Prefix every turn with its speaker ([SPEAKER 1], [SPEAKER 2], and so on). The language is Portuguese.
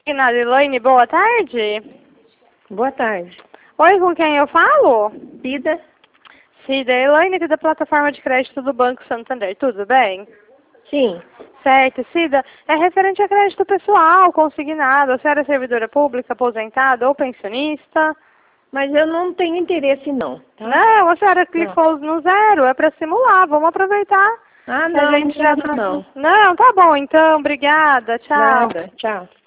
[SPEAKER 1] Consignado Elaine, boa tarde.
[SPEAKER 2] Boa tarde.
[SPEAKER 1] Oi, com quem eu falo?
[SPEAKER 2] Cida?
[SPEAKER 1] Cida, Elaine aqui da plataforma de crédito do Banco Santander, tudo bem?
[SPEAKER 2] Sim.
[SPEAKER 1] Certo, Cida, é referente a crédito pessoal, consignado, a senhora é servidora pública, aposentada ou pensionista?
[SPEAKER 2] Mas eu não tenho interesse não, tá?
[SPEAKER 1] Não, a senhora clicou no zero, é para simular, vamos aproveitar.
[SPEAKER 2] Ah,
[SPEAKER 1] Que a
[SPEAKER 2] não,
[SPEAKER 1] gente
[SPEAKER 2] não quero não.
[SPEAKER 1] Não, tá bom então, obrigada, tchau.
[SPEAKER 2] Nada, tchau.